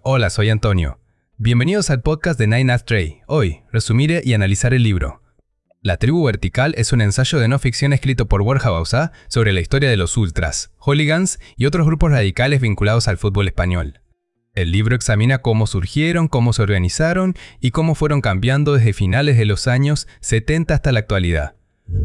Hola, soy Antonio. Bienvenidos al podcast de Nine Astray. Hoy, resumiré y analizar el libro. La tribu vertical es un ensayo de no ficción escrito por Borja Bauzá sobre la historia de los ultras, hooligans y otros grupos radicales vinculados al fútbol español. El libro examina cómo surgieron, cómo se organizaron y cómo fueron cambiando desde finales de los años 70 hasta la actualidad.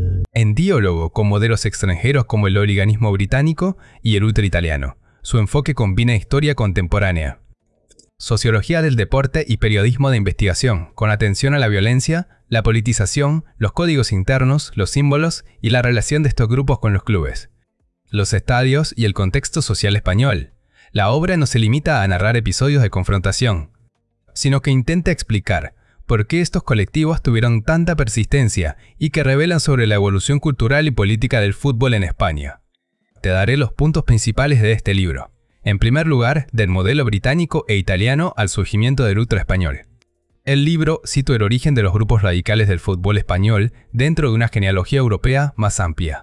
En diálogo con modelos extranjeros como el hooliganismo británico y el ultra italiano, su enfoque combina historia contemporánea, sociología del deporte y periodismo de investigación, con atención a la violencia, la politización, los códigos internos, los símbolos y la relación de estos grupos con los clubes, los estadios y el contexto social español. La obra no se limita a narrar episodios de confrontación, sino que intenta explicar por qué estos colectivos tuvieron tanta persistencia y que revelan sobre la evolución cultural y política del fútbol en España. Te daré los puntos principales de este libro. En primer lugar, del modelo británico e italiano al surgimiento del ultra español. El libro cita el origen de los grupos radicales del fútbol español dentro de una genealogía europea más amplia.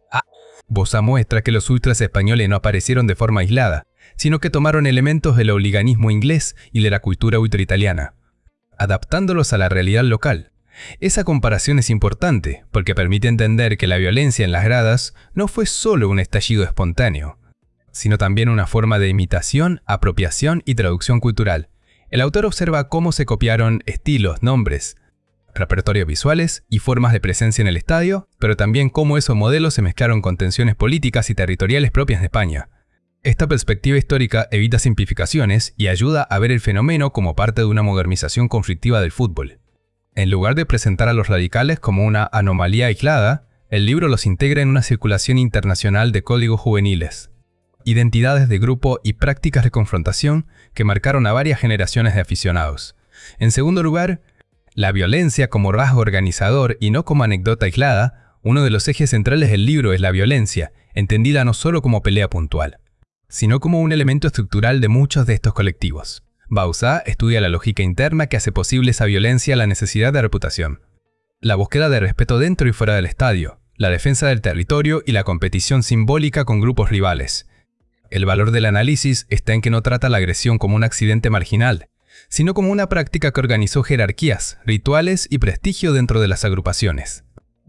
Bauzá muestra que los ultras españoles no aparecieron de forma aislada, sino que tomaron elementos del hooliganismo inglés y de la cultura ultraitaliana, adaptándolos a la realidad local. Esa comparación es importante porque permite entender que la violencia en las gradas no fue solo un estallido espontáneo, sino también una forma de imitación, apropiación y traducción cultural. El autor observa cómo se copiaron estilos, nombres, repertorios visuales y formas de presencia en el estadio, pero también cómo esos modelos se mezclaron con tensiones políticas y territoriales propias de España. Esta perspectiva histórica evita simplificaciones y ayuda a ver el fenómeno como parte de una modernización conflictiva del fútbol. En lugar de presentar a los radicales como una anomalía aislada, el libro los integra en una circulación internacional de códigos juveniles, identidades de grupo y prácticas de confrontación que marcaron a varias generaciones de aficionados. En segundo lugar, la violencia como rasgo organizador y no como anécdota aislada. Uno de los ejes centrales del libro es la violencia, entendida no solo como pelea puntual, sino como un elemento estructural de muchos de estos colectivos. Bauzá estudia la lógica interna que hace posible esa violencia, la necesidad de reputación, la búsqueda de respeto dentro y fuera del estadio, la defensa del territorio y la competición simbólica con grupos rivales. El valor del análisis está en que no trata la agresión como un accidente marginal, sino como una práctica que organizó jerarquías, rituales y prestigio dentro de las agrupaciones.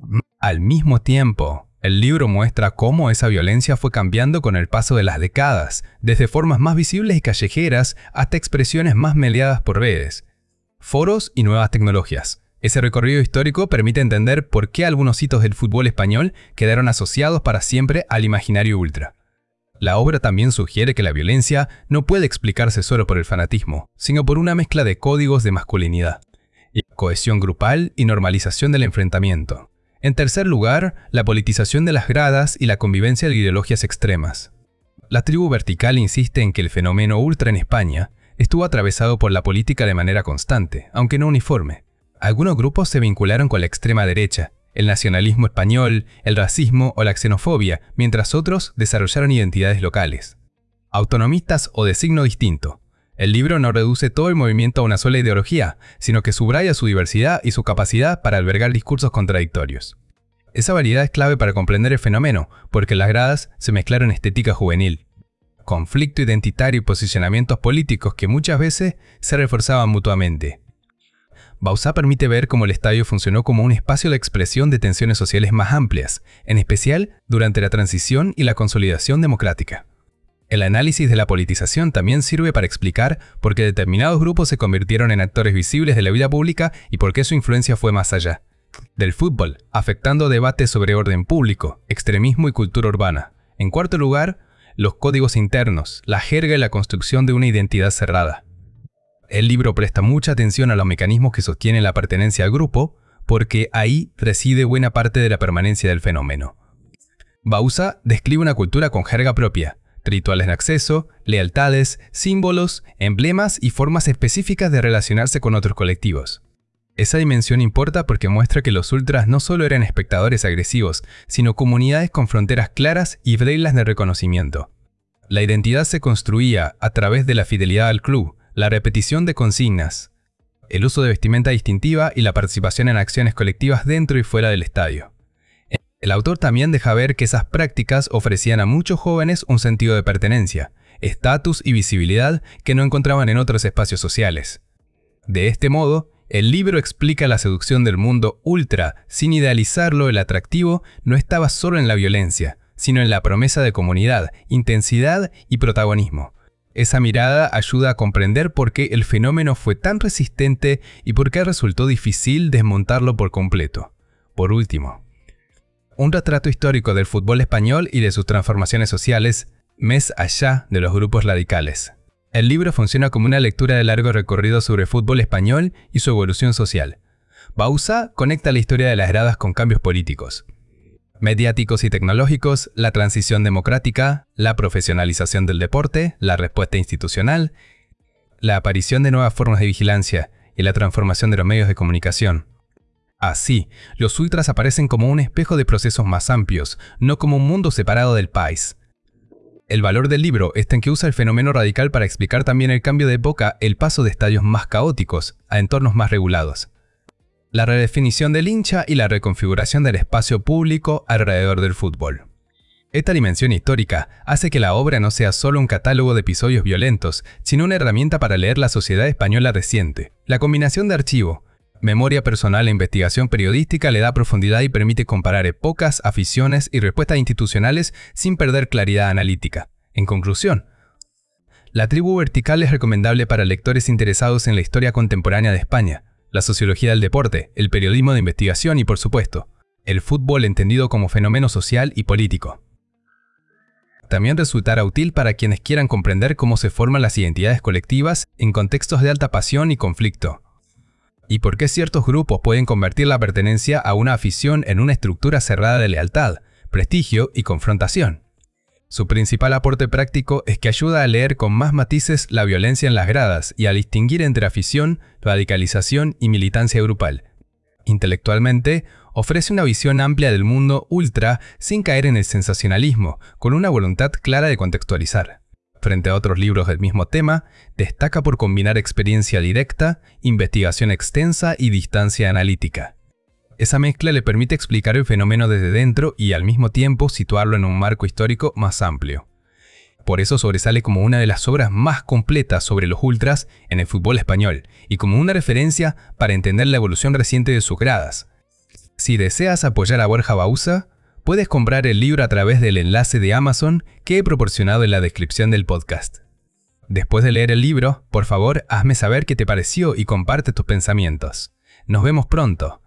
Al mismo tiempo, el libro muestra cómo esa violencia fue cambiando con el paso de las décadas, desde formas más visibles y callejeras hasta expresiones más mediadas por redes, foros y nuevas tecnologías. Ese recorrido histórico permite entender por qué algunos hitos del fútbol español quedaron asociados para siempre al imaginario ultra. La obra también sugiere que la violencia no puede explicarse solo por el fanatismo, sino por una mezcla de códigos de masculinidad, cohesión grupal y normalización del enfrentamiento. En tercer lugar, la politización de las gradas y la convivencia de ideologías extremas. La tribu vertical insiste en que el fenómeno ultra en España estuvo atravesado por la política de manera constante, aunque no uniforme. Algunos grupos se vincularon con la extrema derecha, el nacionalismo español, el racismo o la xenofobia, mientras otros desarrollaron identidades locales, autonomistas o de signo distinto. El libro no reduce todo el movimiento a una sola ideología, sino que subraya su diversidad y su capacidad para albergar discursos contradictorios. Esa variedad es clave para comprender el fenómeno, porque en las gradas se mezclaron estética juvenil, conflicto identitario y posicionamientos políticos que muchas veces se reforzaban mutuamente. Bauzá permite ver cómo el estadio funcionó como un espacio de expresión de tensiones sociales más amplias, en especial durante la transición y la consolidación democrática. El análisis de la politización también sirve para explicar por qué determinados grupos se convirtieron en actores visibles de la vida pública y por qué su influencia fue más allá del fútbol, afectando debates sobre orden público, extremismo y cultura urbana. En cuarto lugar, los códigos internos, la jerga y la construcción de una identidad cerrada. El libro presta mucha atención a los mecanismos que sostienen la pertenencia al grupo, porque ahí reside buena parte de la permanencia del fenómeno. Bauzá describe una cultura con jerga propia, rituales de acceso, lealtades, símbolos, emblemas y formas específicas de relacionarse con otros colectivos. Esa dimensión importa porque muestra que los ultras no solo eran espectadores agresivos, sino comunidades con fronteras claras y reglas de reconocimiento. La identidad se construía a través de la fidelidad al club, la repetición de consignas, el uso de vestimenta distintiva y la participación en acciones colectivas dentro y fuera del estadio. El autor también deja ver que esas prácticas ofrecían a muchos jóvenes un sentido de pertenencia, estatus y visibilidad que no encontraban en otros espacios sociales. De este modo, el libro explica la seducción del mundo ultra. Sin idealizarlo, el atractivo no estaba solo en la violencia, sino en la promesa de comunidad, intensidad y protagonismo. Esa mirada ayuda a comprender por qué el fenómeno fue tan resistente y por qué resultó difícil desmontarlo por completo. Por último, un retrato histórico del fútbol español y de sus transformaciones sociales, más allá de los grupos radicales. El libro funciona como una lectura de largo recorrido sobre el fútbol español y su evolución social. Bauzá conecta la historia de las gradas con cambios políticos, mediáticos y tecnológicos, la transición democrática, la profesionalización del deporte, la respuesta institucional, la aparición de nuevas formas de vigilancia y la transformación de los medios de comunicación. Así, los ultras aparecen como un espejo de procesos más amplios, no como un mundo separado del país. El valor del libro está en que usa el fenómeno radical para explicar también el cambio de época, el paso de estadios más caóticos a entornos más regulados, la redefinición del hincha y la reconfiguración del espacio público alrededor del fútbol. Esta dimensión histórica hace que la obra no sea solo un catálogo de episodios violentos, sino una herramienta para leer la sociedad española reciente. La combinación de archivo, memoria personal e investigación periodística le da profundidad y permite comparar épocas, aficiones y respuestas institucionales sin perder claridad analítica. En conclusión, La tribu vertical es recomendable para lectores interesados en la historia contemporánea de España, la sociología del deporte, el periodismo de investigación y, por supuesto, el fútbol entendido como fenómeno social y político. También resultará útil para quienes quieran comprender cómo se forman las identidades colectivas en contextos de alta pasión y conflicto, y por qué ciertos grupos pueden convertir la pertenencia a una afición en una estructura cerrada de lealtad, prestigio y confrontación. Su principal aporte práctico es que ayuda a leer con más matices la violencia en las gradas y a distinguir entre afición, radicalización y militancia grupal. Intelectualmente, ofrece una visión amplia del mundo ultra sin caer en el sensacionalismo, con una voluntad clara de contextualizar. Frente a otros libros del mismo tema, destaca por combinar experiencia directa, investigación extensa y distancia analítica. Esa mezcla le permite explicar el fenómeno desde dentro y al mismo tiempo situarlo en un marco histórico más amplio. Por eso sobresale como una de las obras más completas sobre los ultras en el fútbol español y como una referencia para entender la evolución reciente de sus gradas. Si deseas apoyar a Borja Bauzá, puedes comprar el libro a través del enlace de Amazon que he proporcionado en la descripción del podcast. Después de leer el libro, por favor, hazme saber qué te pareció y comparte tus pensamientos. Nos vemos pronto.